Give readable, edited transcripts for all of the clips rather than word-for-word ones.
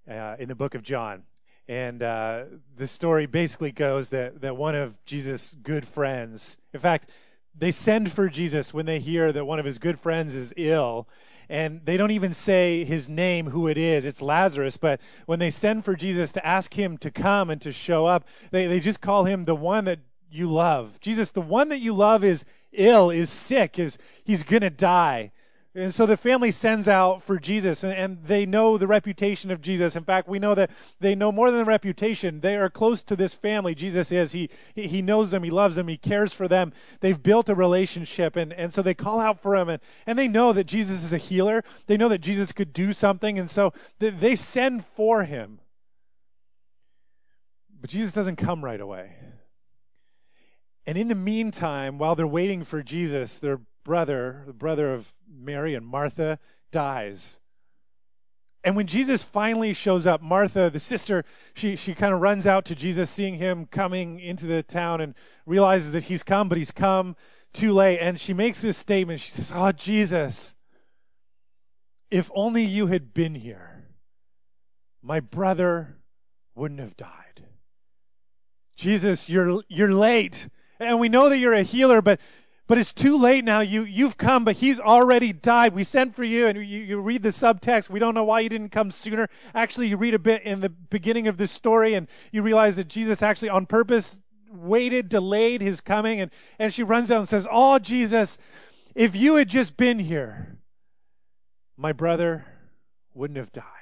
in the book of John. And the story basically goes that one of Jesus' good friends, in fact, they send for Jesus when they hear that one of his good friends is ill. And they don't even say his name, who it is. It's Lazarus. But when they send for Jesus to ask him to come and to show up, they just call him the one that you love. Jesus, the one that you love is ill, is sick, he's going to die. And so the family sends out for Jesus, and they know the reputation of Jesus. In fact, we know that they know more than the reputation. They are close to this family. Jesus is. He knows them. He loves them. He cares for them. They've built a relationship, and so they call out for him, and they know that Jesus is a healer. They know that Jesus could do something, and so they send for him. But Jesus doesn't come right away. And in the meantime, while they're waiting for Jesus, their brother, the brother of Mary and Martha, dies. And when Jesus finally shows up, Martha, the sister, she kind of runs out to Jesus, seeing him coming into the town, and realizes that he's come, but he's come too late. And she makes this statement. She says, "Oh, Jesus, if only you had been here, my brother wouldn't have died. Jesus, you're late. And we know that you're a healer, but it's too late now. You've come, but he's already died. We sent for you," and you read the subtext. We don't know why you didn't come sooner. Actually, you read a bit in the beginning of this story, and you realize that Jesus actually on purpose waited, delayed his coming, and she runs out and says, "Oh, Jesus, if you had just been here, my brother wouldn't have died."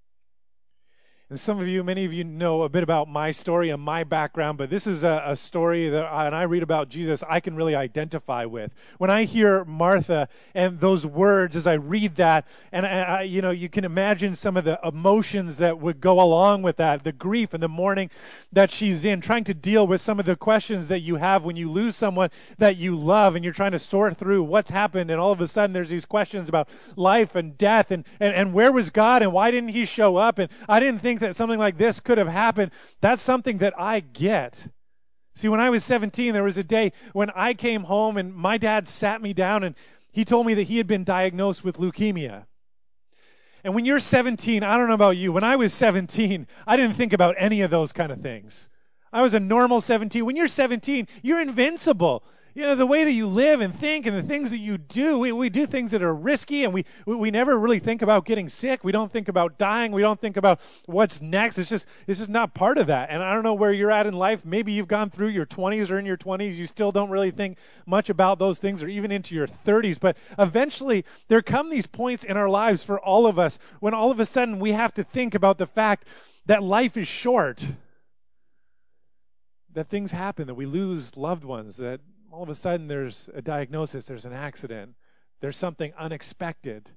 And some of you, many of you know a bit about my story and my background, but this is a story that when I read about Jesus, I can really identify with. When I hear Martha and those words as I read that, and I, you can imagine some of the emotions that would go along with that, the grief and the mourning that she's in, trying to deal with some of the questions that you have when you lose someone that you love, and you're trying to sort through what's happened, and all of a sudden there's these questions about life and death, and where was God, and why didn't he show up, and I didn't think that something like this could have happened. That's something that I get. See, when I was 17, there was a day when I came home and my dad sat me down and he told me that he had been diagnosed with leukemia. And when you're 17, I don't know about you, when I was 17, I didn't think about any of those kind of things. I was a normal 17. When you're 17, you're invincible. You know, the way that you live and think and the things that you do, we do things that are risky, and we never really think about getting sick. We don't think about dying. We don't think about what's next. It's just not part of that. And I don't know where you're at in life. Maybe you've gone through your 20s or in your 20s. You still don't really think much about those things, or even into your 30s. But eventually, there come these points in our lives for all of us when all of a sudden we have to think about the fact that life is short, that things happen, that we lose loved ones, that all of a sudden there's a diagnosis, there's an accident, there's something unexpected.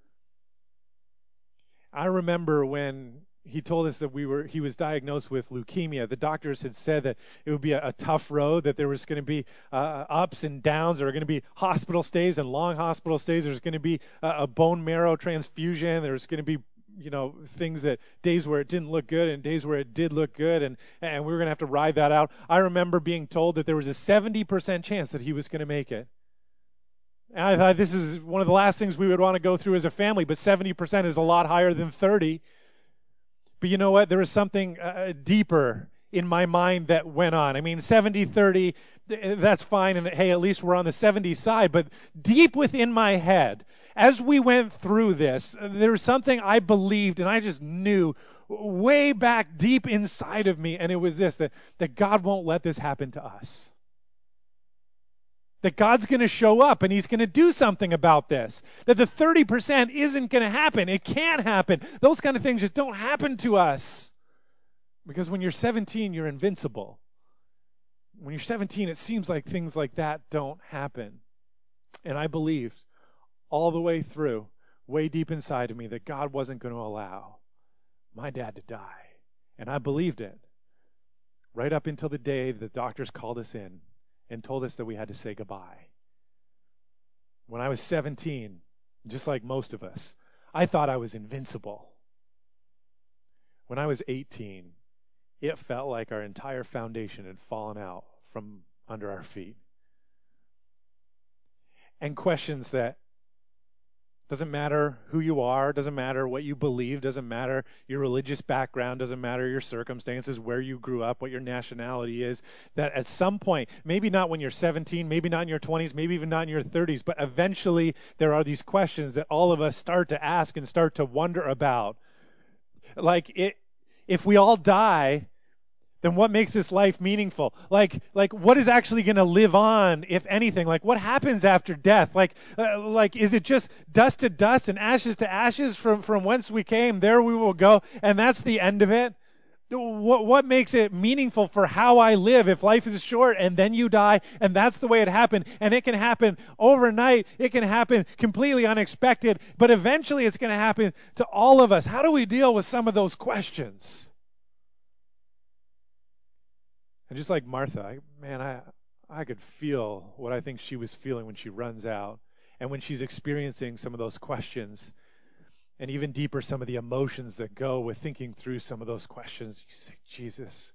I remember when he told us that he was diagnosed with leukemia. The doctors had said that it would be a tough road, that there was going to be ups and downs. There were going to be hospital stays and long hospital stays. There's going to be a bone marrow transfusion. There's going to be things that days where it didn't look good and days where it did look good, and we were going to have to ride that out. I remember being told that there was a 70% chance that he was going to make it. And I thought, this is one of the last things we would want to go through as a family, but 70% is a lot higher than 30. But you know what? There was something deeper in my mind that went on. I mean, 70-30, that's fine, and hey, at least we're on the 70 side, but deep within my head, as we went through this, there was something I believed, and I just knew way back deep inside of me, and it was this, that God won't let this happen to us. That God's going to show up and he's going to do something about this. That the 30% isn't going to happen. It can't happen. Those kind of things just don't happen to us. Because when you're 17, you're invincible. When you're 17, it seems like things like that don't happen. And I believed all the way through, way deep inside of me, that God wasn't going to allow my dad to die. And I believed it. Right up until the day the doctors called us in and told us that we had to say goodbye. When I was 17, just like most of us, I thought I was invincible. When I was 18, it felt like our entire foundation had fallen out from under our feet. And questions that Doesn't matter who you are, doesn't matter what you believe, doesn't matter your religious background, doesn't matter your circumstances, where you grew up, what your nationality is, that at some point, maybe not when you're 17, maybe not in your 20s, maybe even not in your 30s, but eventually there are these questions that all of us start to ask and start to wonder about. If we all die, then what makes this life meaningful? Like what is actually going to live on, if anything? Like, what happens after death? Is it just dust to dust and ashes to ashes from whence we came? There we will go, and that's the end of it? What makes it meaningful for how I live if life is short and then you die, and that's the way it happened? And it can happen overnight. It can happen completely unexpected, but eventually it's going to happen to all of us. How do we deal with some of those questions? And just like Martha, I could feel what I think she was feeling when she runs out and when she's experiencing some of those questions, and even deeper, some of the emotions that go with thinking through some of those questions. You say, Jesus,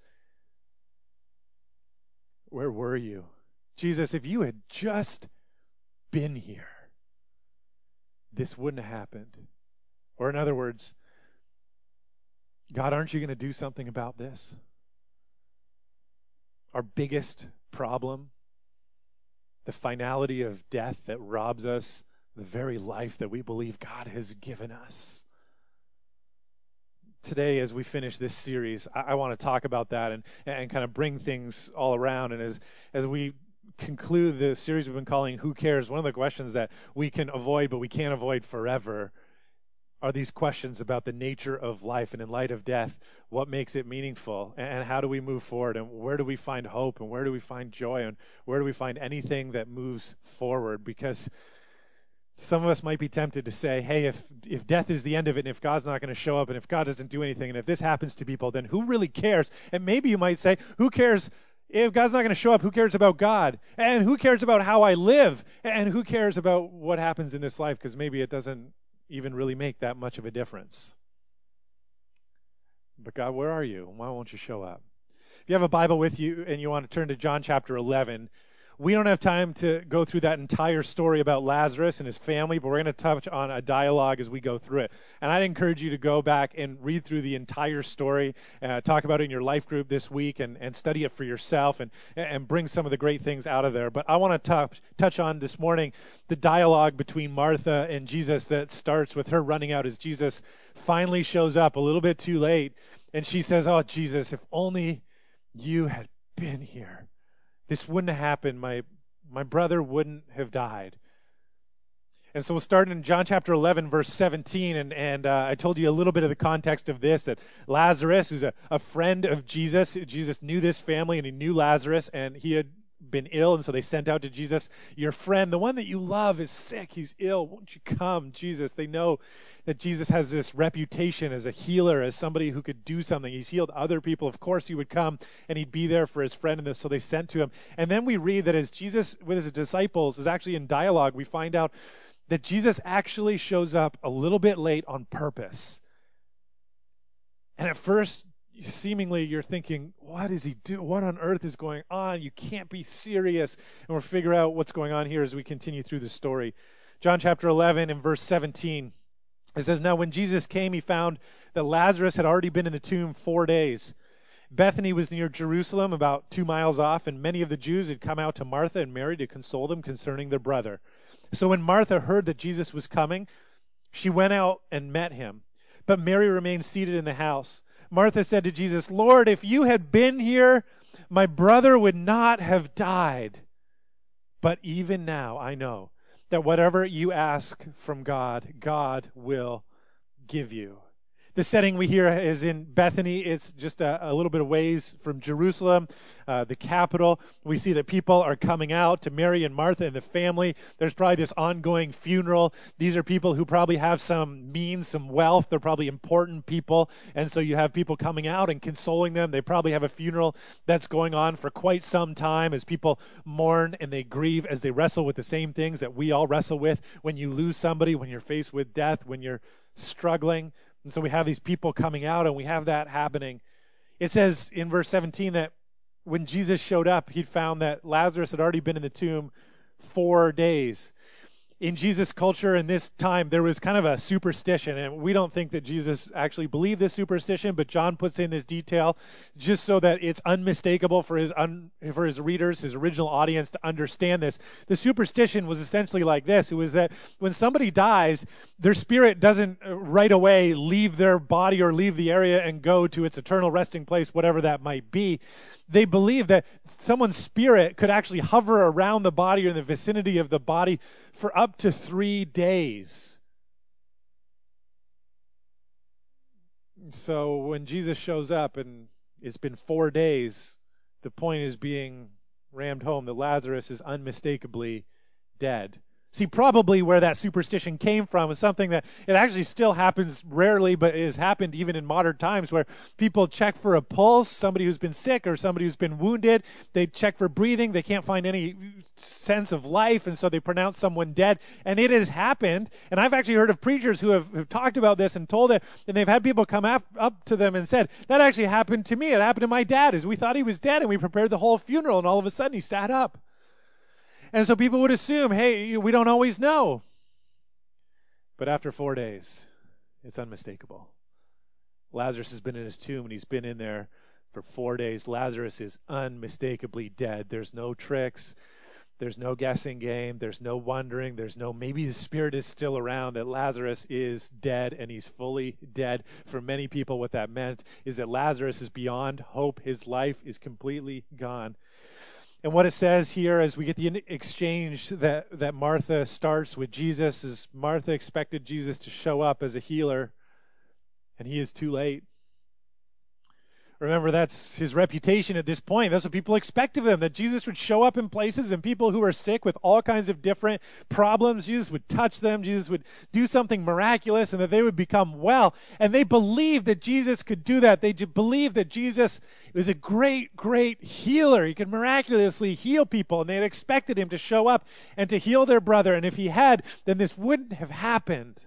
where were you? Jesus, if you had just been here, this wouldn't have happened. Or in other words, God, aren't you going to do something about this? Our biggest problem, the finality of death that robs us the very life that we believe God has given us. Today, as we finish this series, I want to talk about that and kind of bring things all around. And as we conclude the series we've been calling Who Cares?, one of the questions that we can avoid but we can't avoid forever are these questions about the nature of life, and in light of death, what makes it meaningful, and how do we move forward, and where do we find hope, and where do we find joy, and where do we find anything that moves forward? Because some of us might be tempted to say, hey, if death is the end of it, and if God's not going to show up, and if God doesn't do anything, and if this happens to people, then who really cares? And maybe you might say, who cares? If God's not going to show up, who cares about God? And who cares about how I live? And who cares about what happens in this life? Because maybe it doesn't even really make that much of a difference. But God, where are you? Why won't you show up? If you have a Bible with you and you want to turn to John chapter 11, we don't have time to go through that entire story about Lazarus and his family, but we're going to touch on a dialogue as we go through it. And I'd encourage you to go back and read through the entire story, talk about it in your life group this week, and study it for yourself and bring some of the great things out of there. But I want to touch on this morning the dialogue between Martha and Jesus that starts with her running out as Jesus finally shows up a little bit too late. And she says, oh, Jesus, if only you had been here, this wouldn't have happened. My brother wouldn't have died. And so we'll start in John chapter 11, verse 17. And I told you a little bit of the context of this, that Lazarus, who's a friend of Jesus, Jesus knew this family and he knew Lazarus, and he had been ill. And so they sent out to Jesus, your friend, the one that you love, is sick. He's ill. Won't you come, Jesus? They know that Jesus has this reputation as a healer, as somebody who could do something. He's healed other people. Of course he would come and he'd be there for his friend in this. So they sent to him. And then we read that as Jesus with his disciples is actually in dialogue, we find out that Jesus actually shows up a little bit late on purpose. And at first, seemingly you're thinking, what is he doing? What on earth is going on? You can't be serious. And we'll figure out what's going on here as we continue through the story. John chapter 11 and verse 17. It says, now when Jesus came, he found that Lazarus had already been in the tomb 4 days. Bethany was near Jerusalem, about 2 miles off, and many of the Jews had come out to Martha and Mary to console them concerning their brother. So when Martha heard that Jesus was coming, she went out and met him. But Mary remained seated in the house. Martha said to Jesus, Lord, if you had been here, my brother would not have died. But even now I know that whatever you ask from God, God will give you. The setting we hear is in Bethany. It's just a little bit of ways from Jerusalem, the capital. We see that people are coming out to Mary and Martha and the family. There's probably this ongoing funeral. These are people who probably have some means, some wealth. They're probably important people. And so you have people coming out and consoling them. They probably have a funeral that's going on for quite some time as people mourn and they grieve, as they wrestle with the same things that we all wrestle with when you lose somebody, when you're faced with death, when you're struggling. And so we have these people coming out, and we have that happening. It says in verse 17 that when Jesus showed up, he'd found that Lazarus had already been in the tomb 4 days. in Jesus' culture in this time, there was kind of a superstition, and we don't think that Jesus actually believed this superstition, but John puts in this detail just so that it's unmistakable for his readers, his original audience, to understand this. The superstition was essentially like this. It was that when somebody dies, their spirit doesn't right away leave their body or leave the area and go to its eternal resting place, whatever that might be. They believed that someone's spirit could actually hover around the body or in the vicinity of the body for up to 3 days. So when Jesus shows up and it's been 4 days, the point is being rammed home that Lazarus is unmistakably dead. See, probably where that superstition came from is something that it actually still happens rarely, but it has happened even in modern times, where people check for a pulse, somebody who's been sick or somebody who's been wounded. They check for breathing. They can't find any sense of life, and so they pronounce someone dead. And it has happened. And I've actually heard of preachers who have talked about this and told it, and they've had people come up to them and said, that actually happened to me. It happened to my dad, as we thought he was dead, and we prepared the whole funeral, and all of a sudden he sat up. And so people would assume, hey, we don't always know. But after 4 days, it's unmistakable. Lazarus has been in his tomb, and he's been in there for 4 days. Lazarus is unmistakably dead. There's no tricks. There's no guessing game. There's no wondering. There's no maybe the spirit is still around, that Lazarus is dead, and he's fully dead. For many people, what that meant is that Lazarus is beyond hope. His life is completely gone. And what it says here as we get the exchange that Martha starts with Jesus is Martha expected Jesus to show up as a healer, and he is too late. Remember, that's his reputation at this point. That's what people expect of him, that Jesus would show up in places and people who are sick with all kinds of different problems. Jesus would touch them. Jesus would do something miraculous, and that they would become well. And they believed that Jesus could do that. They believed that Jesus was a great, great healer. He could miraculously heal people, and they had expected him to show up and to heal their brother. And if he had, then this wouldn't have happened.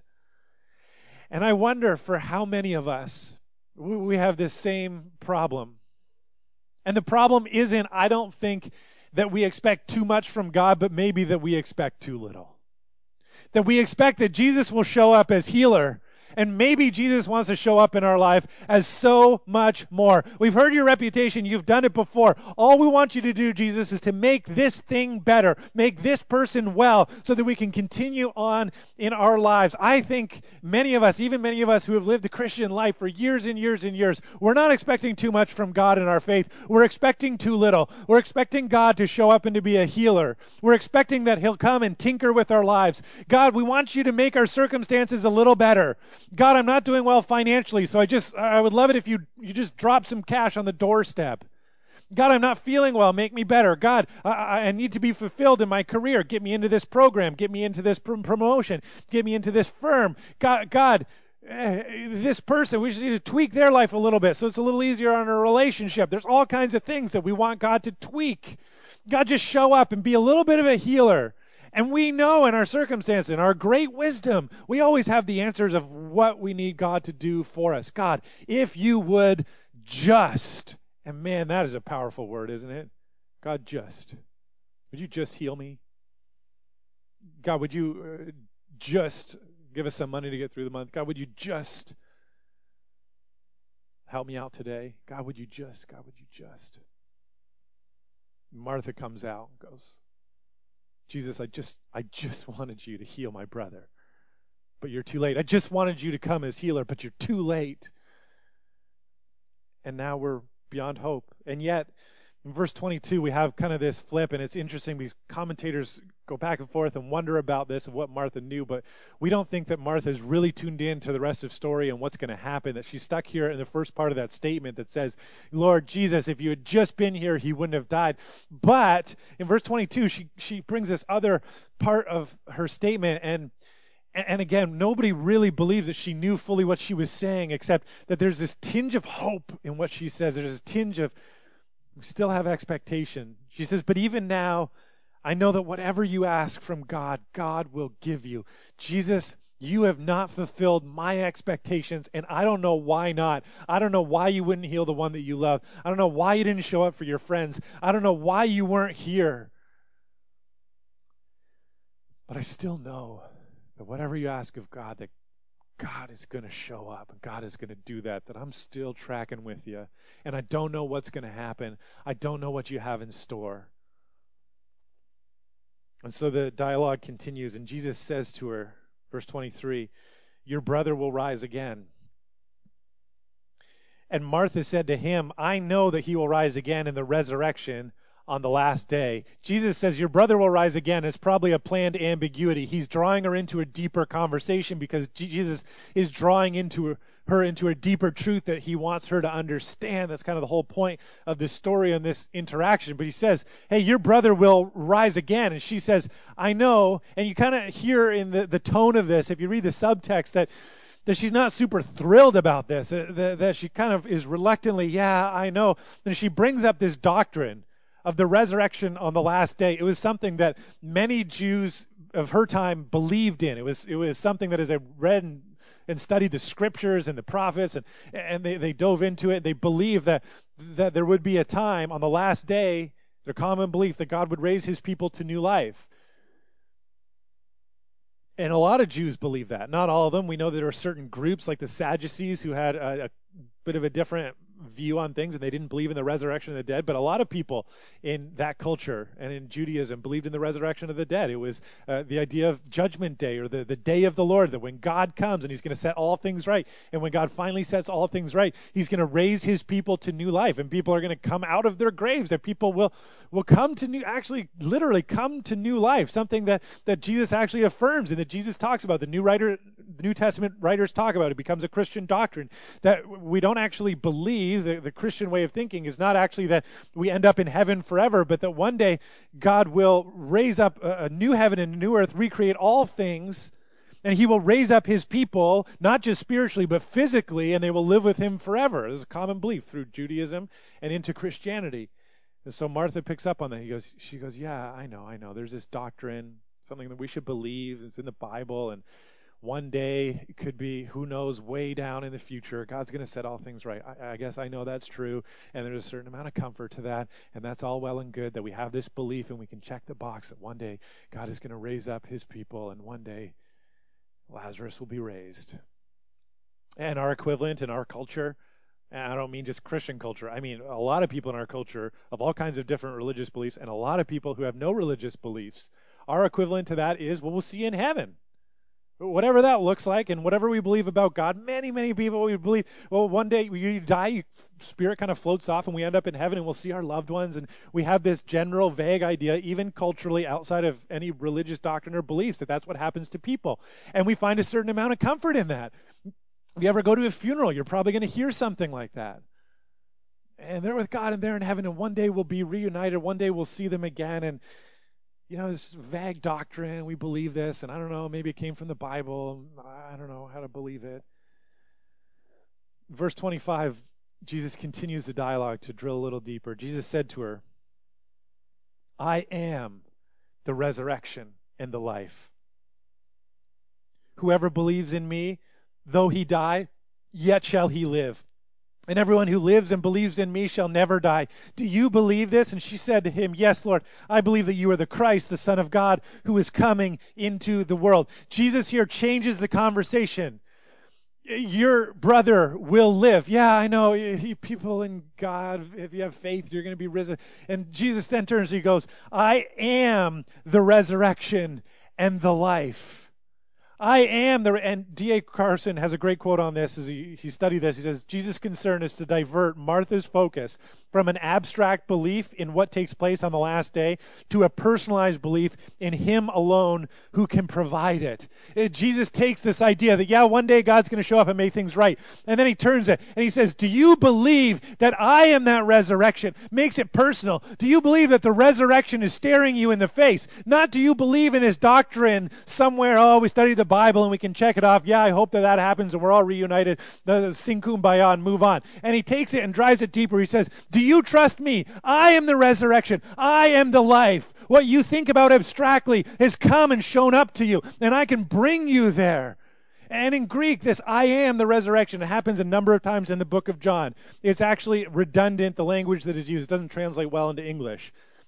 And I wonder for how many of us we have this same problem. And the problem isn't, I don't think, that we expect too much from God, but maybe that we expect too little. That we expect that Jesus will show up as healer, and maybe Jesus wants to show up in our life as so much more. We've heard your reputation. You've done it before. All we want you to do, Jesus, is to make this thing better, make this person well, so that we can continue on in our lives. I think many of us, even many of us who have lived the Christian life for years and years and years, we're not expecting too much from God in our faith. We're expecting too little. We're expecting God to show up and to be a healer. We're expecting that he'll come and tinker with our lives. God, we want you to make our circumstances a little better. God, I'm not doing well financially, so I would love it if you just drop some cash on the doorstep. God, I'm not feeling well. Make me better. God, I need to be fulfilled in my career. Get me into this program. Get me into this promotion. Get me into this firm. God, this person, we just need to tweak their life a little bit so it's a little easier on our relationship. There's all kinds of things that we want God to tweak. God, just show up and be a little bit of a healer. And we know in our circumstance, in our great wisdom, we always have the answers of what we need God to do for us. God, if you would just, and man, that is a powerful word, isn't it? God, just. Would you just heal me? God, would you just give us some money to get through the month? God, would you just help me out today? God, would you just? Martha comes out and goes, Jesus, I just wanted you to heal my brother, but you're too late. I just wanted you to come as healer, but you're too late. And now we're beyond hope. And yet, in verse 22, we have kind of this flip, and it's interesting because commentators go back and forth and wonder about this and what Martha knew, but we don't think that Martha is really tuned in to the rest of the story and what's going to happen, that she's stuck here in the first part of that statement that says, Lord Jesus, if you had just been here, he wouldn't have died. But in verse 22, she brings this other part of her statement, and again, nobody really believes that she knew fully what she was saying, except that there's this tinge of hope in what she says. There's this tinge of, we still have expectation. She says, but even now, I know that whatever you ask from God, God will give you. Jesus, you have not fulfilled my expectations, and I don't know why not. I don't know why you wouldn't heal the one that you love. I don't know why you didn't show up for your friends. I don't know why you weren't here. But I still know that whatever you ask of God, that God is going to show up and God is going to do that I'm still tracking with you. And I don't know what's going to happen. I don't know what you have in store. And so the dialogue continues, and Jesus says to her, verse 23, your brother will rise again. And Martha said to him, I know that he will rise again in the resurrection on the last day. Jesus says, your brother will rise again. It's probably a planned ambiguity. He's drawing her into a deeper conversation because Jesus is drawing her into a deeper truth that he wants her to understand. That's kind of the whole point of this story and this interaction. But he says, hey, your brother will rise again. And she says, I know. And you kind of hear in the tone of this, if you read the subtext, that she's not super thrilled about this, that she kind of is reluctantly, yeah, I know. And she brings up this doctrine of the resurrection on the last day. It was something that many Jews of her time believed in. It was something that, as I read and studied the scriptures and the prophets, and they dove into it, they believed that there would be a time on the last day, their common belief, that God would raise his people to new life. And a lot of Jews believe that. Not all of them. We know that there are certain groups like the Sadducees who had a bit of a different view on things, and they didn't believe in the resurrection of the dead. But a lot of people in that culture and in Judaism believed in the resurrection of the dead. It was the idea of Judgment Day, or the day of the Lord, that when God comes and he's going to set all things right. And when God finally sets all things right, he's going to raise his people to new life, and people are going to come out of their graves, that people will come to literally come to new life, something that Jesus actually affirms and that Jesus talks about. The New Testament writers talk about. It becomes a Christian doctrine that we don't actually believe. The Christian way of thinking is not actually that we end up in heaven forever, but that one day God will raise up a new heaven and a new earth, recreate all things, and he will raise up his people, not just spiritually, but physically, and they will live with him forever. There's a common belief through Judaism and into Christianity. And so Martha picks up on that. She goes, yeah, I know. There's this doctrine, something that we should believe. It's in the Bible, and one day, it could be, who knows, way down in the future, God's going to set all things right. I guess I know that's true, and there's a certain amount of comfort to that, and that's all well and good that we have this belief and we can check the box that one day God is going to raise up his people, and one day Lazarus will be raised. And our equivalent in our culture, and I don't mean just Christian culture, I mean a lot of people in our culture of all kinds of different religious beliefs, and a lot of people who have no religious beliefs, our equivalent to that is, well, we'll see you in heaven. Whatever that looks like, and whatever we believe about God, many people we believe, well, one day you die, your spirit kind of floats off, and we end up in heaven, and we'll see our loved ones, and we have this general vague idea, even culturally outside of any religious doctrine or beliefs, that that's what happens to people. And we find a certain amount of comfort in that. If you ever go to a funeral, you're probably going to hear something like that. And they're with God, and they're in heaven, and one day we'll be reunited, one day we'll see them again, and this vague doctrine, we believe this, and I don't know, maybe it came from the Bible. I don't know how to believe it. Verse 25, Jesus continues the dialogue to drill a little deeper. Jesus said to her, I am the resurrection and the life. Whoever believes in me, though he die, yet shall he live. And everyone who lives and believes in me shall never die. Do you believe this? And she said to him, yes, Lord, I believe that you are the Christ, the Son of God, who is coming into the world. Jesus here changes the conversation. Your brother will live. Yeah, I know. People in God, if you have faith, you're going to be risen. And Jesus then turns and he goes, I am the resurrection and the life. I am and D.A. Carson has a great quote on this as he studied this. He says, Jesus' concern is to divert Martha's focus from an abstract belief in what takes place on the last day to a personalized belief in him alone who can provide it. Jesus takes this idea that, one day God's going to show up and make things right. And then he turns it and he says, do you believe that I am that resurrection? Makes it personal. Do you believe that the resurrection is staring you in the face? Not do you believe in this doctrine somewhere, we studied the Bible and we can check it off. Yeah, I hope that happens and we're all reunited. Sing kumbaya and move on. And he takes it and drives it deeper. He says, do you trust me? I am the resurrection. I am the life. What you think about abstractly has come and shown up to you, and I can bring you there. And in Greek, this I am the resurrection, it happens a number of times in the book of John. It's actually redundant, the language that is used. It doesn't translate well into English.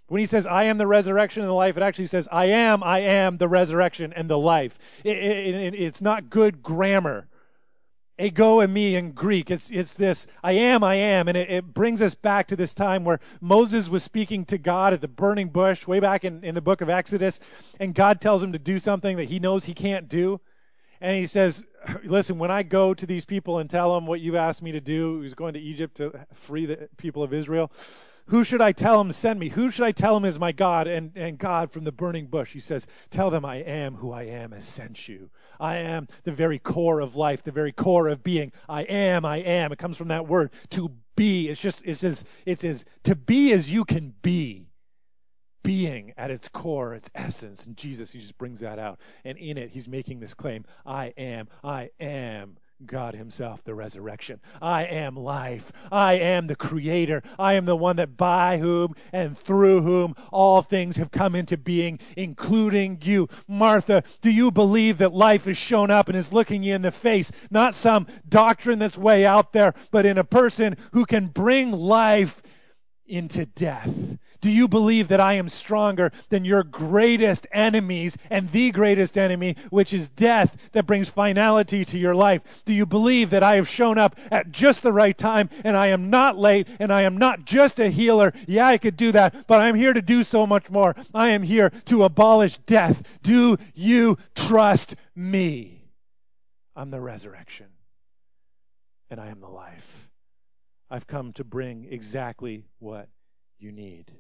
When he says, I am the resurrection and the life, it actually says, I am the resurrection and the life. It's not good grammar. Ego eimi in Greek. It's this, I am, and it brings us back to this time where Moses was speaking to God at the burning bush way back in the book of Exodus, and God tells him to do something that he knows he can't do. And he says, listen, when I go to these people and tell them what you've asked me to do, he's going to Egypt to free the people of Israel, who should I tell him to send me? Who should I tell him is my God? And God from the burning bush, he says, tell them I am who I am has sent you. I am the very core of life, the very core of being. I am. It comes from that word, to be. It's as to be as you can be. Being at its core, its essence. And Jesus, he just brings that out. And in it, he's making this claim, I am God himself, the resurrection. I am life. I am the creator. I am the one that by whom and through whom all things have come into being, including you. Martha, do you believe that life has shown up and is looking you in the face? Not some doctrine that's way out there, but in a person who can bring life into death. Do you believe that I am stronger than your greatest enemies and the greatest enemy, which is death, that brings finality to your life? Do you believe that I have shown up at just the right time and I am not late and I am not just a healer? Yeah, I could do that, but I'm here to do so much more. I am here to abolish death. Do you trust me? I'm the resurrection and I am the life. I've come to bring exactly what you need.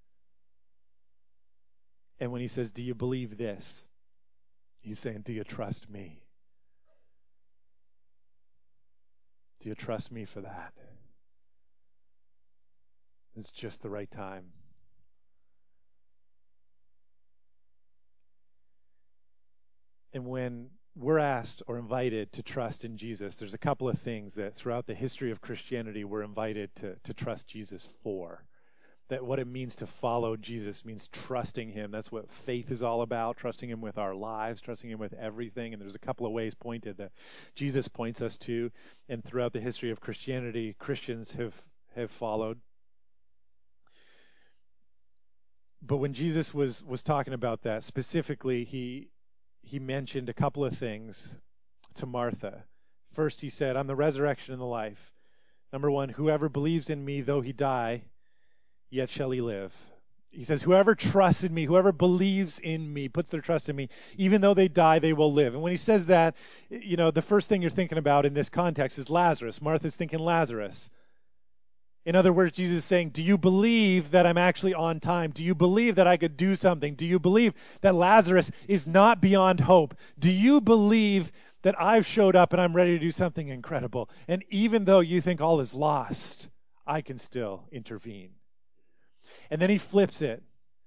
And when he says, do you believe this? He's saying, do you trust me? Do you trust me for that? It's just the right time. And when we're asked or invited to trust in Jesus, there's a couple of things that throughout the history of Christianity we're invited to trust Jesus for. That what it means to follow Jesus means trusting him. That's what faith is all about, trusting him with our lives, trusting him with everything. And there's a couple of ways pointed that Jesus points us to, and throughout the history of Christianity, Christians have followed. But when Jesus was talking about that, specifically, he mentioned a couple of things to Martha. First, he said, I'm the resurrection and the life. Number one, whoever believes in me, though he die, yet shall he live. He says, whoever trusts in me, whoever believes in me, puts their trust in me, even though they die, they will live. And when he says that, the first thing you're thinking about in this context is Lazarus. Martha's thinking Lazarus. In other words, Jesus is saying, do you believe that I'm actually on time? Do you believe that I could do something? Do you believe that Lazarus is not beyond hope? Do you believe that I've showed up and I'm ready to do something incredible? And even though you think all is lost, I can still intervene. And then he flips it.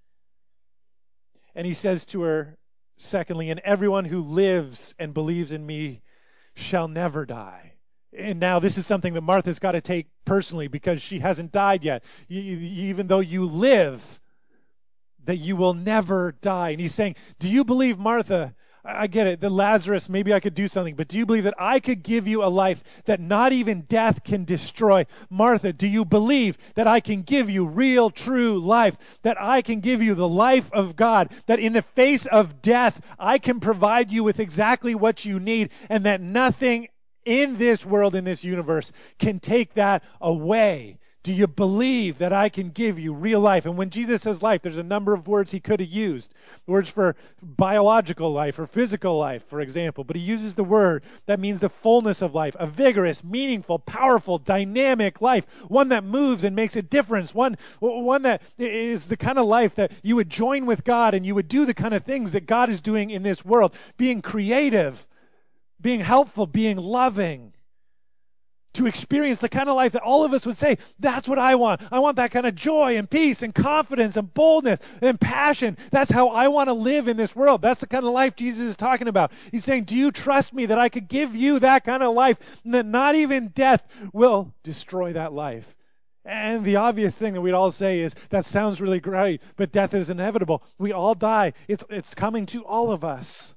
And he says to her, secondly, and everyone who lives and believes in me shall never die. And now this is something that Martha's got to take personally because she hasn't died yet. Even though you live, that you will never die. And he's saying, do you believe, Martha, I get it, that Lazarus, maybe I could do something, but do you believe that I could give you a life that not even death can destroy? Martha, do you believe that I can give you real, true life, that I can give you the life of God, that in the face of death, I can provide you with exactly what you need, and that nothing in this world, in this universe, can take that away? Do you believe that I can give you real life? And when Jesus says life, there's a number of words he could have used. Words for biological life or physical life, for example. But he uses the word that means the fullness of life, a vigorous, meaningful, powerful, dynamic life, one that moves and makes a difference, one that is the kind of life that you would join with God and you would do the kind of things that God is doing in this world, being creative, being helpful, being loving. To experience the kind of life that all of us would say, that's what I want. I want that kind of joy and peace and confidence and boldness and passion. That's how I want to live in this world. That's the kind of life Jesus is talking about. He's saying, do you trust me that I could give you that kind of life and that not even death will destroy that life? And the obvious thing that we'd all say is, that sounds really great, but death is inevitable. We all die. It's coming to all of us.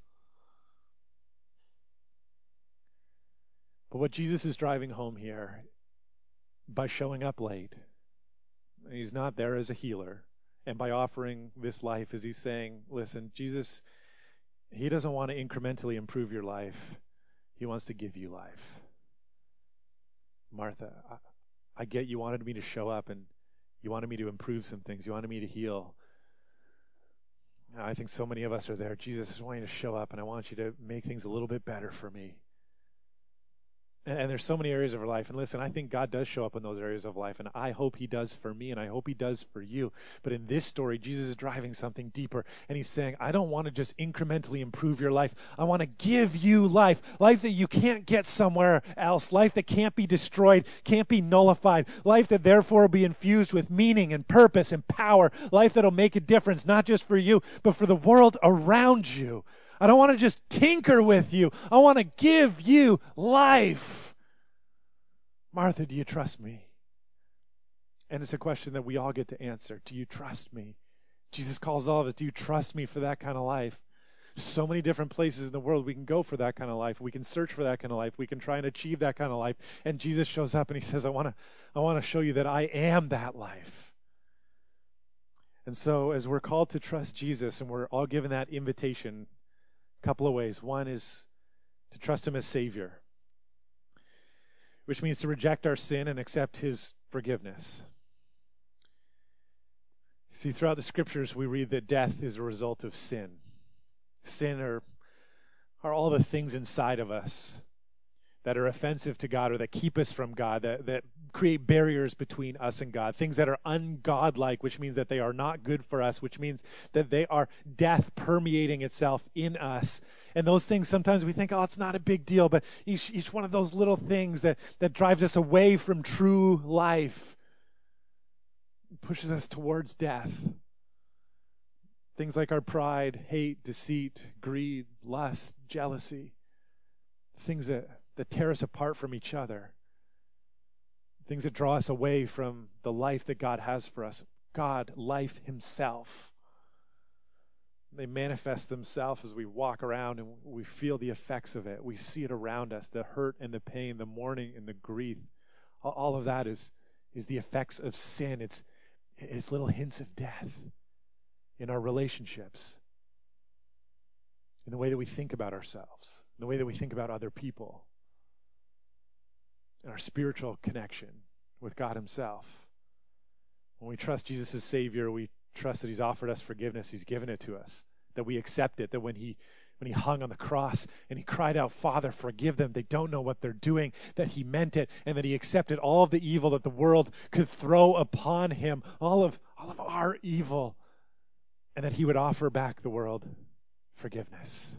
But what Jesus is driving home here by showing up late, he's not there as a healer. And by offering this life, is he's saying, listen, Jesus, he doesn't want to incrementally improve your life. He wants to give you life. Martha, I get you wanted me to show up and you wanted me to improve some things. You wanted me to heal. I think so many of us are there. Jesus, I just want you to show up and I want you to make things a little bit better for me. And there's so many areas of our life. And listen, I think God does show up in those areas of life. And I hope he does for me. And I hope he does for you. But in this story, Jesus is driving something deeper. And he's saying, I don't want to just incrementally improve your life. I want to give you life. Life that you can't get somewhere else. Life that can't be destroyed, can't be nullified. Life that therefore will be infused with meaning and purpose and power. Life that'll make a difference, not just for you, but for the world around you. I don't want to just tinker with you. I want to give you life. Martha, do you trust me? And it's a question that we all get to answer. Do you trust me? Jesus calls all of us, do you trust me for that kind of life? So many different places in the world we can go for that kind of life. We can search for that kind of life. We can try and achieve that kind of life. And Jesus shows up and he says, I want to show you that I am that life. And so as we're called to trust Jesus and we're all given that invitation, couple of ways. One is to trust him as Savior, which means to reject our sin and accept his forgiveness. See, throughout the scriptures, we read that death is a result of sin. Sin are all the things inside of us that are offensive to God or that keep us from God, that create barriers between us and God, things that are ungodlike, which means that they are not good for us, which means that they are death permeating itself in us. And those things, sometimes we think, oh, it's not a big deal, but each one of those little things that drives us away from true life, pushes us towards death. Things like our pride, hate, deceit, greed, lust, jealousy, things that tear us apart from each other. Things that draw us away from the life that God has for us. God, life himself. They manifest themselves as we walk around and we feel the effects of it. We see it around us, the hurt and the pain, the mourning and the grief. All of that is the effects of sin. It's little hints of death in our relationships, in the way that we think about ourselves, in the way that we think about other people, in our spiritual connection with God himself. When we trust Jesus as Savior, we trust that he's offered us forgiveness. He's given it to us, that we accept it, that when he hung on the cross and he cried out, Father, forgive them. They don't know what they're doing, that he meant it, and that he accepted all of the evil that the world could throw upon him, all of our evil, and that he would offer back the world forgiveness.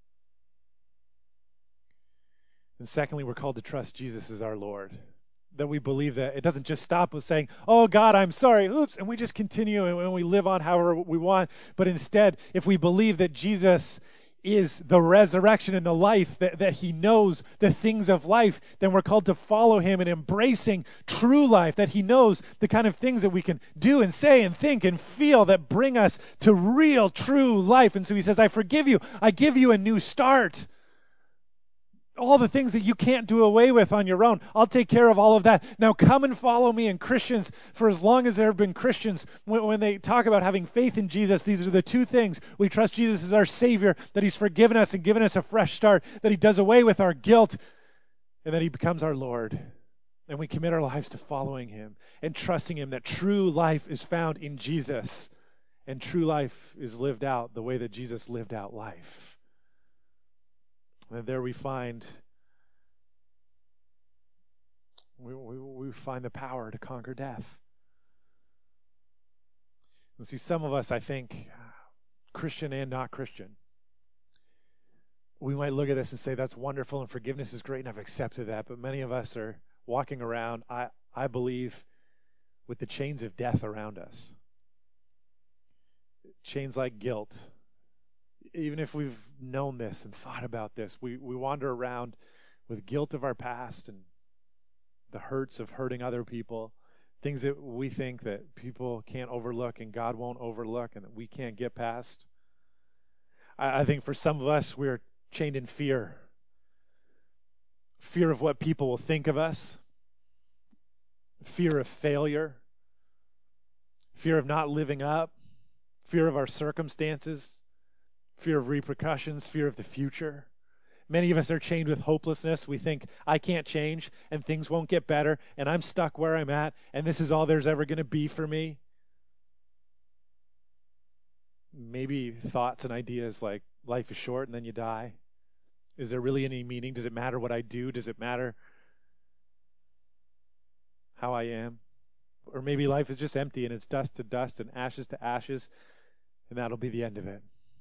And secondly, we're called to trust Jesus as our Lord. That we believe that it doesn't just stop with saying, oh God, I'm sorry, oops, and we just continue and we live on however we want. But instead, if we believe that Jesus is the resurrection and the life, that he knows the things of life, then we're called to follow him in embracing true life, that he knows the kind of things that we can do and say and think and feel that bring us to real, true life. And so he says, I forgive you. I give you a new start. All the things that you can't do away with on your own, I'll take care of all of that. Now come and follow me. And Christians, for as long as there have been Christians, when they talk about having faith in Jesus, these are the two things. We trust Jesus as our Savior, that he's forgiven us and given us a fresh start, that he does away with our guilt, and that he becomes our Lord. And we commit our lives to following him and trusting him, that true life is found in Jesus. And true life is lived out the way that Jesus lived out life. And there we find the power to conquer death. And see, some of us, I think, Christian and not Christian, we might look at this and say, that's wonderful and forgiveness is great and I've accepted that. But many of us are walking around, I believe, with the chains of death around us. Chains like guilt. Even if we've known this and thought about this, we wander around with guilt of our past and the hurts of hurting other people, things that we think that people can't overlook and God won't overlook and that we can't get past. I think for some of us, we're chained in fear. Fear of what people will think of us. Fear of failure. fear of not living up, fear of our circumstances, fear of repercussions, fear of the future. Many of us are chained with hopelessness. We think, I can't change, and things won't get better, and I'm stuck where I'm at, and this is all there's ever going to be for me. Maybe thoughts and ideas like life is short and then you die. Is there really any meaning? Does it matter what I do? Does it matter how I am? Or maybe life is just empty and it's dust to dust and ashes to ashes, and that'll be the end of it.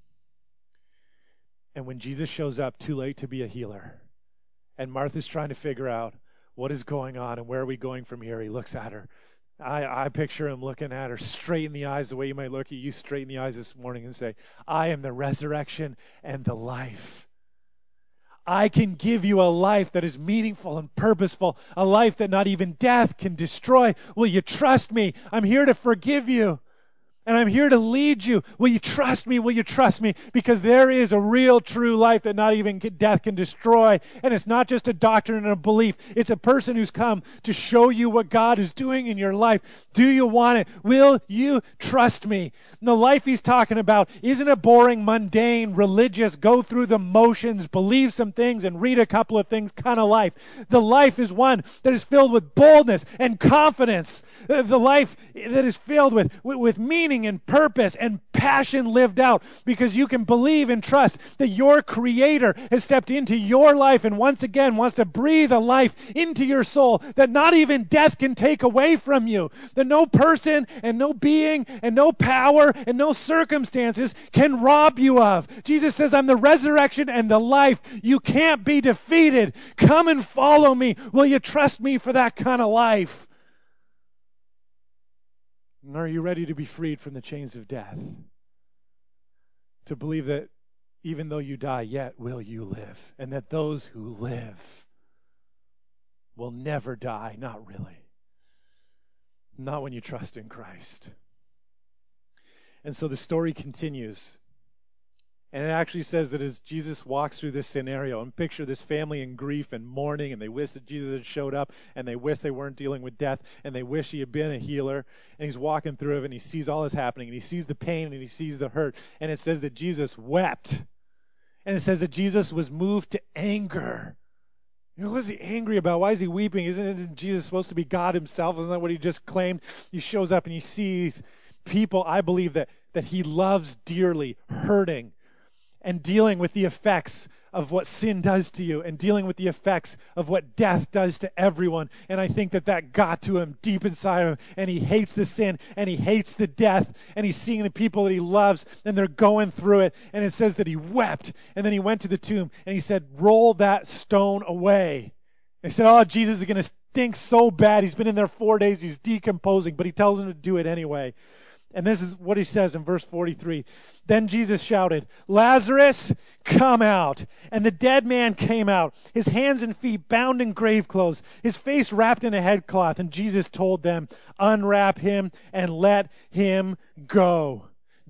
And when Jesus shows up, too late to be a healer, and Martha's trying to figure out what is going on and where are we going from here, he looks at her. I picture him looking at her straight in the eyes, the way you might look at you straight in the eyes this morning and say, I am the resurrection and the life. I can give you a life that is meaningful and purposeful, a life that not even death can destroy. Will you trust me? I'm here to forgive you. And I'm here to lead you. Will you trust me? Will you trust me? Because there is a real, true life that not even death can destroy. And it's not just a doctrine and a belief. It's a person who's come to show you what God is doing in your life. Do you want it? Will you trust me? And the life he's talking about isn't a boring, mundane, religious, go through the motions, believe some things, and read a couple of things kind of life. The life is one that is filled with boldness and confidence. The life that is filled with meaning and purpose and passion lived out, because you can believe and trust that your Creator has stepped into your life and once again wants to breathe a life into your soul that not even death can take away from you, that no person and no being and no power and no circumstances can rob you of. Jesus says, I'm the resurrection and the life. You can't be defeated. Come and follow me. Will you trust me for that kind of life? And are you ready to be freed from the chains of death? To believe that even though you die, yet will you live. And that those who live will never die. Not really. Not when you trust in Christ. And so the story continues. And it actually says that as Jesus walks through this scenario, and picture this family in grief and mourning, and they wish that Jesus had showed up, and they wish they weren't dealing with death, and they wish he had been a healer, and he's walking through it, and he sees all this happening, and he sees the pain, and he sees the hurt, and it says that Jesus wept, and it says that Jesus was moved to anger. You know, what is he angry about? Why is he weeping? Isn't Jesus supposed to be God himself? Isn't that what he just claimed? He shows up, and he sees people, I believe, that he loves dearly, hurting, and dealing with the effects of what sin does to you, and dealing with the effects of what death does to everyone. And I think that got to him deep inside of him, and he hates the sin, and he hates the death, and he's seeing the people that he loves, and they're going through it. And it says that he wept, and then he went to the tomb, and he said, roll that stone away. They said, oh, Jesus is going to stink so bad. He's been in there 4 days. He's decomposing, but he tells him to do it anyway. And this is what he says in verse 43. Then Jesus shouted, Lazarus, come out. And the dead man came out, his hands and feet bound in grave clothes, his face wrapped in a headcloth. And Jesus told them, unwrap him and let him go.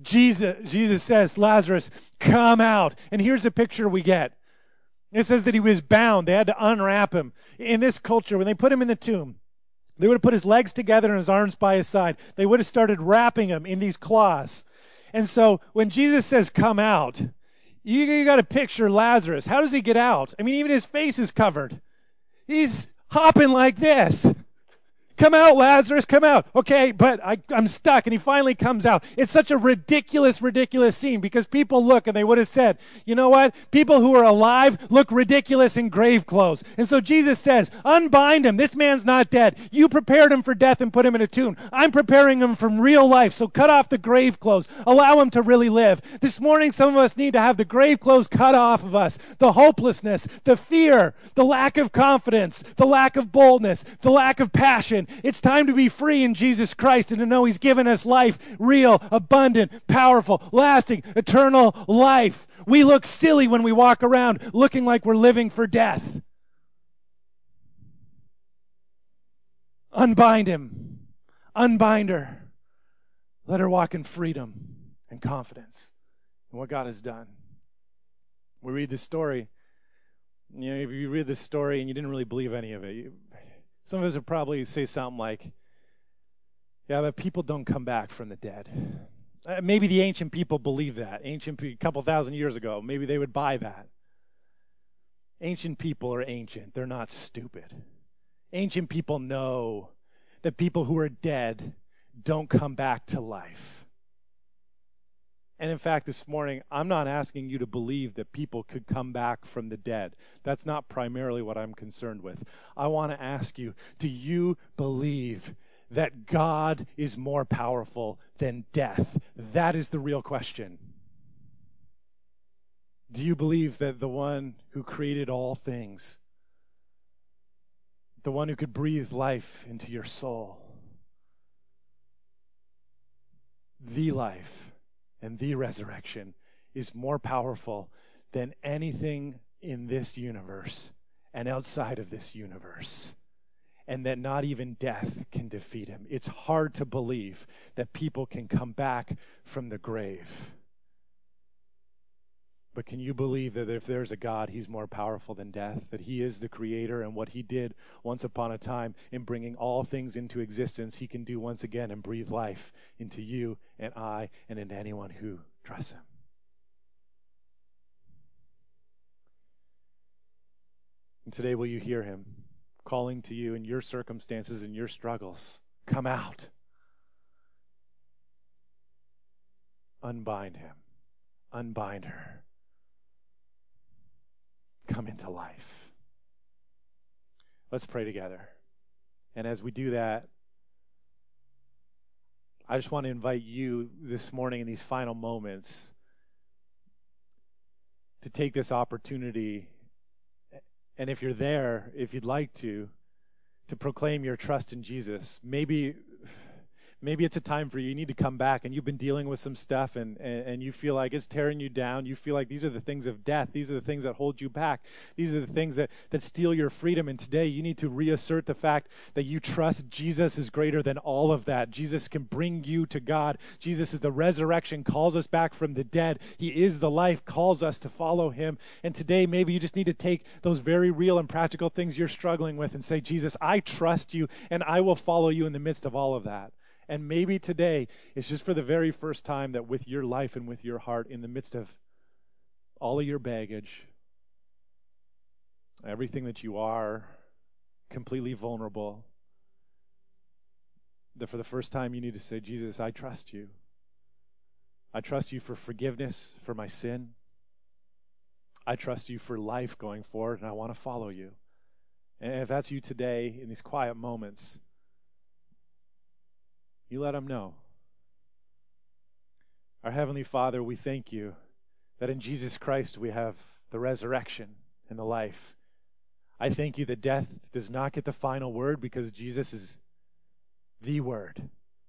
Jesus says, Lazarus, come out. And here's the picture we get. It says that he was bound. They had to unwrap him. In this culture, when they put him in the tomb, they would have put his legs together and his arms by his side. They would have started wrapping him in these cloths. And so when Jesus says, come out, you got to picture Lazarus. How does he get out? I mean, even his face is covered. He's hopping like this. Come out, Lazarus, come out. Okay, but I'm stuck. And he finally comes out. It's such a ridiculous scene, because people look and they would have said, you know what? People who are alive look ridiculous in grave clothes. And so Jesus says, unbind him. This man's not dead. You prepared him for death and put him in a tomb. I'm preparing him from real life. So cut off the grave clothes. Allow him to really live. This morning, some of us need to have the grave clothes cut off of us. The hopelessness, the fear, the lack of confidence, the lack of boldness, the lack of passion. It's time to be free in Jesus Christ and to know he's given us life, real, abundant, powerful, lasting, eternal life. We look silly when we walk around looking like we're living for death. Unbind him. Unbind her. Let her walk in freedom and confidence in what God has done. We read this story. You know, if you read this story and you didn't really believe any of it, some of us would probably say something like, Yeah, but people don't come back from the dead. Maybe the ancient people believe that. A couple thousand years ago, maybe they would buy that. Ancient people are ancient. They're not stupid. Ancient people know that people who are dead don't come back to life. And in fact, this morning, I'm not asking you to believe that people could come back from the dead. That's not primarily what I'm concerned with. I want to ask you, do you believe that God is more powerful than death? That is the real question. Do you believe that the one who created all things, the one who could breathe life into your soul, the life and the resurrection, is more powerful than anything in this universe and outside of this universe, and that not even death can defeat him? It's hard to believe that people can come back from the grave. But can you believe that if there's a God, he's more powerful than death, that he is the creator, and what he did once upon a time in bringing all things into existence, he can do once again and breathe life into you and I and into anyone who trusts him? And today, will you hear him calling to you in your circumstances and your struggles? Come out. Unbind him. Unbind her. Come into life. Let's pray together. And as we do that, I just want to invite you this morning in these final moments to take this opportunity, and if you're there, if you'd like to proclaim your trust in Jesus. Maybe it's a time for you. You need to come back, and you've been dealing with some stuff, and you feel like it's tearing you down. You feel like these are the things of death. These are the things that hold you back. These are the things that steal your freedom. And today you need to reassert the fact that you trust Jesus is greater than all of that. Jesus can bring you to God. Jesus is the resurrection, calls us back from the dead. He is the life, calls us to follow him. And today maybe you just need to take those very real and practical things you're struggling with and say, Jesus, I trust you, and I will follow you in the midst of all of that. And maybe today is just for the very first time that with your life and with your heart, in the midst of all of your baggage, everything that you are, completely vulnerable, that for the first time you need to say, Jesus, I trust you. I trust you for forgiveness for my sin. I trust you for life going forward, and I want to follow you. And if that's you today in these quiet moments, you let them know. Our Heavenly Father, we thank you that in Jesus Christ we have the resurrection and the life. I thank you that death does not get the final word, because Jesus is the word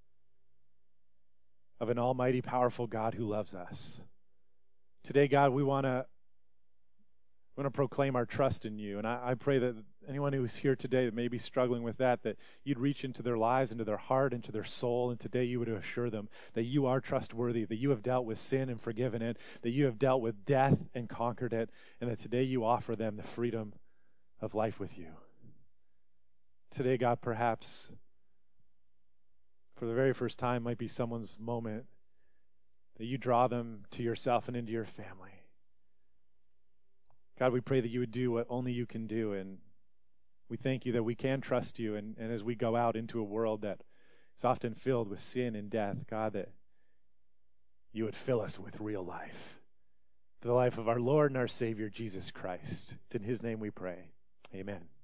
of an almighty, powerful God who loves us. Today, God, we want to proclaim our trust in you. And I pray that anyone who is here today that may be struggling with that you'd reach into their lives, into their heart, into their soul, and today you would assure them that you are trustworthy, that you have dealt with sin and forgiven it, that you have dealt with death and conquered it, and that today you offer them the freedom of life with you. Today, God, perhaps for the very first time might be someone's moment that you draw them to yourself and into your family. God, we pray that you would do what only you can do, and we thank you that we can trust you, and as we go out into a world that is often filled with sin and death, God, that you would fill us with real life, the life of our Lord and our Savior, Jesus Christ. It's in his name we pray. Amen.